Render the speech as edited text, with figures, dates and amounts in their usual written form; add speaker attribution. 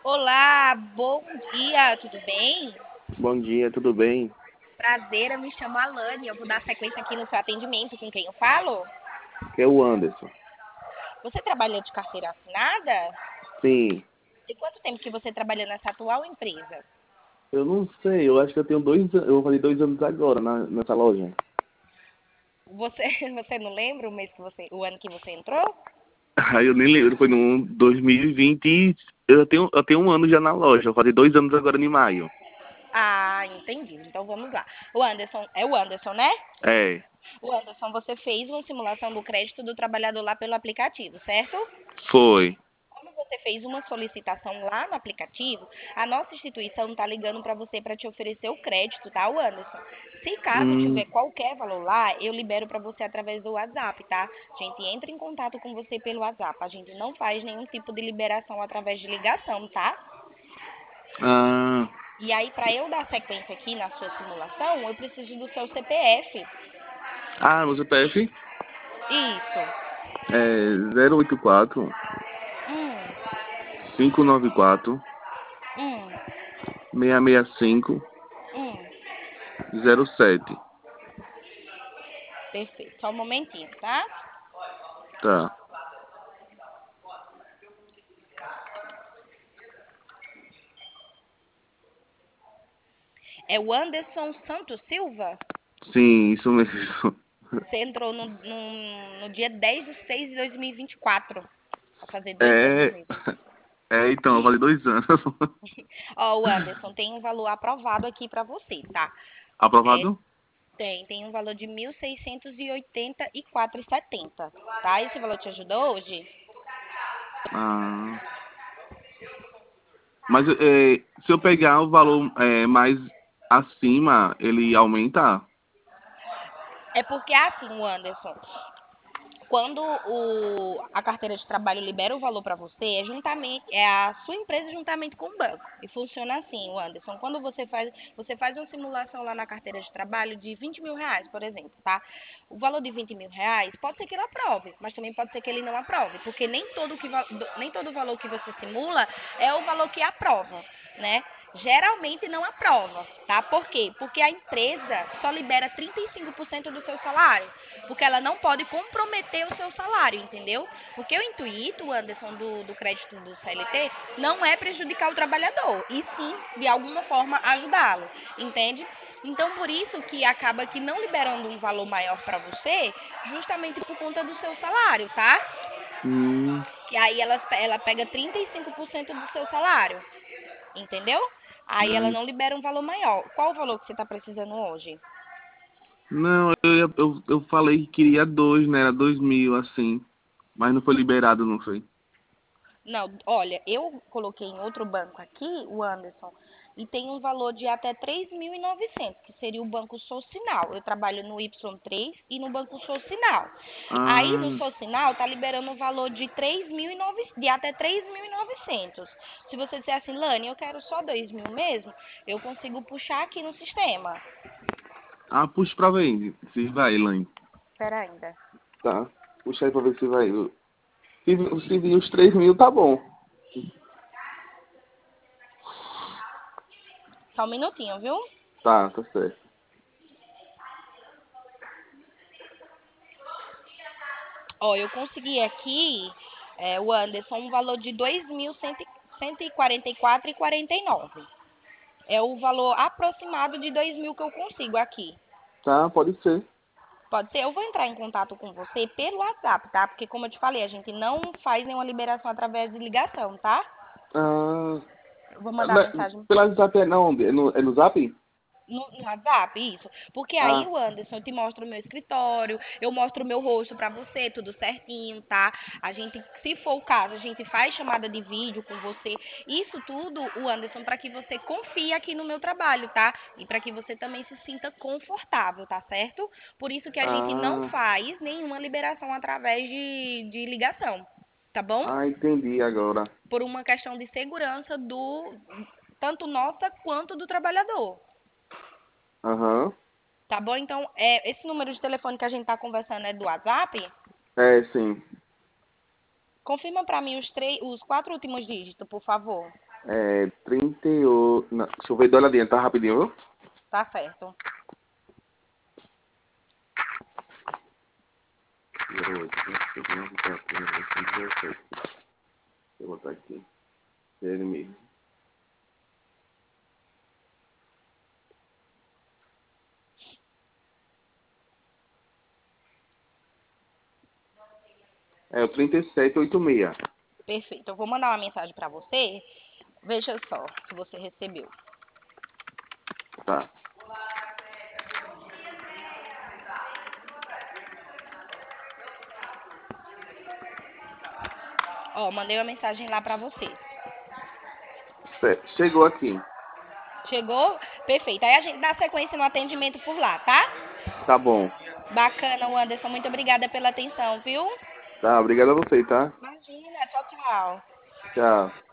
Speaker 1: Olá, bom dia, tudo bem?
Speaker 2: Bom dia, tudo bem?
Speaker 1: Prazer, eu me chamo Alane, eu vou dar sequência aqui no seu atendimento com quem eu falo.
Speaker 2: Que é o Anderson.
Speaker 1: Você trabalha de carteira assinada?
Speaker 2: Sim,
Speaker 1: E quanto tempo que você trabalha nessa atual empresa?
Speaker 2: eu não sei, eu acho que eu tenho 2 anos, eu vou fazer 2 anos agora nessa loja.
Speaker 1: Você, você não lembra o ano que você entrou?
Speaker 2: Aí eu nem lembro, foi no 2020, eu tenho um ano já na loja, eu vou fazer 2 anos agora em maio.
Speaker 1: Ah, entendi. Então vamos lá. O Anderson, é o Anderson, né?
Speaker 2: É,
Speaker 1: O Anderson, você fez uma simulação do crédito do trabalhador lá pelo aplicativo, certo?
Speaker 2: foi.
Speaker 1: Como você fez uma solicitação lá no aplicativo, a nossa instituição está ligando para você para te oferecer o crédito, tá, o Anderson? Se caso
Speaker 2: Hum,
Speaker 1: tiver qualquer valor lá, eu libero para você através do WhatsApp, tá? A gente entra em contato com você pelo WhatsApp. A gente não faz nenhum tipo de liberação através de ligação, tá?
Speaker 2: ah,
Speaker 1: E aí, para eu dar sequência aqui na sua simulação, eu preciso do seu CPF.
Speaker 2: meu CPF
Speaker 1: Isso.
Speaker 2: é 084
Speaker 1: Hum,
Speaker 2: 594
Speaker 1: hum,
Speaker 2: 665
Speaker 1: hum.
Speaker 2: 07.
Speaker 1: Perfeito. Só um momentinho, tá?
Speaker 2: Tá.
Speaker 1: É o Anderson Santos Silva?
Speaker 2: Sim, isso mesmo.
Speaker 1: Você entrou no dia 10/6/2024. Vai fazer 2 anos
Speaker 2: É,
Speaker 1: mesmo.
Speaker 2: então, eu vou fazer
Speaker 1: Isso.
Speaker 2: 2 anos.
Speaker 1: Ó, o Anderson tem um valor aprovado aqui pra você, tá? É,
Speaker 2: Aprovado?
Speaker 1: tem um valor de 1.684,70, tá? Esse valor te ajudou hoje?
Speaker 2: Ah. Mas se eu pegar o valor mais acima, ele aumenta?
Speaker 1: É porque assim, o Anderson, quando a carteira de trabalho libera o valor para você, é a sua empresa juntamente com o banco. E funciona assim, o Anderson. Quando você faz uma simulação lá na carteira de trabalho de R$ 20.000, por exemplo, tá? O valor de R$ 20.000 pode ser que ele aprove, mas também pode ser que ele não aprove, porque nem todo valor que você simula é o valor que aprova, né? Geralmente não aprova, tá? Por quê? Porque a empresa só libera 35% do seu salário, porque ela não pode comprometer o seu salário, entendeu? Porque o intuito, Anderson, do crédito do CLT não é prejudicar o trabalhador, e sim, de alguma forma, ajudá-lo, entende? Então, por isso que acaba que não liberando um valor maior para você, justamente por conta do seu salário, tá?
Speaker 2: Hum,
Speaker 1: Que aí ela pega 35% do seu salário, entendeu? Aí ela
Speaker 2: ai.
Speaker 1: não libera um valor maior. Qual o valor que você está precisando hoje?
Speaker 2: Não, eu falei que queria dois, né? Era 2.000, assim. Mas não foi liberado, não foi?
Speaker 1: Não, olha, eu coloquei em outro banco aqui, o Anderson, e tem um valor de até 3.900, que seria o Banco Socinal. Eu trabalho no Y3 e no Banco Socinal. Aí no
Speaker 2: Ah,
Speaker 1: Socinal tá liberando um valor de 3.900, de até 3.900. Se você disser assim, Lani, eu quero só 2.000 mesmo, eu consigo puxar aqui no sistema.
Speaker 2: puxa pra ver se vai, Elaine.
Speaker 1: Espera ainda.
Speaker 2: Tá. Puxa aí pra ver se vai. Se vir os 3.000, tá bom.
Speaker 1: Só um minutinho, viu?
Speaker 2: Tá certo.
Speaker 1: Ó, eu consegui aqui, o Anderson, um valor de 2.144,49. É o valor aproximado de 2.000 que eu consigo aqui.
Speaker 2: Tá, pode ser.
Speaker 1: Pode ser? Eu vou entrar em contato com você pelo WhatsApp, tá? Porque, como eu te falei, a gente não faz nenhuma liberação através de ligação, tá?
Speaker 2: Ah,
Speaker 1: Eu vou mandar mensagem
Speaker 2: pela Zap é na onde? É no Zap?
Speaker 1: no WhatsApp, isso. Porque aí,
Speaker 2: Ah,
Speaker 1: o Anderson, eu te mostro o meu escritório, eu mostro o meu rosto pra você, tudo certinho, tá? A gente, se for o caso, a gente faz chamada de vídeo com você. Isso tudo, o Anderson, pra que você confie aqui no meu trabalho, tá? E pra que você também se sinta confortável, tá certo? Por isso que a gente não
Speaker 2: ah,
Speaker 1: faz nenhuma liberação através de ligação, tá bom?
Speaker 2: entendi agora.
Speaker 1: Por uma questão de segurança tanto nossa quanto do trabalhador.
Speaker 2: Aham.
Speaker 1: Tá bom? Então, esse número de telefone que a gente tá conversando é do WhatsApp?
Speaker 2: Sim.
Speaker 1: Confirma para mim os 4 últimos dígitos, por favor.
Speaker 2: É 38. Não, deixa eu ver, dá uma olhadinha, tá rapidinho, viu?
Speaker 1: Tá certo.
Speaker 2: 08, 17. Deixa eu botar aqui. Ele mesmo. É o 3786.
Speaker 1: Perfeito. Eu vou mandar uma mensagem para você. Veja só se você recebeu.
Speaker 2: Tá.
Speaker 1: Ó, mandei uma mensagem lá para você.
Speaker 2: Chegou aqui.
Speaker 1: Chegou? Perfeito. Aí a gente dá sequência no atendimento por lá, tá?
Speaker 2: Tá bom.
Speaker 1: Bacana, Anderson. Muito obrigada pela atenção, viu?
Speaker 2: Tá, obrigado a você, tá?
Speaker 1: Imagina. Tchau, tchau.
Speaker 2: Tchau.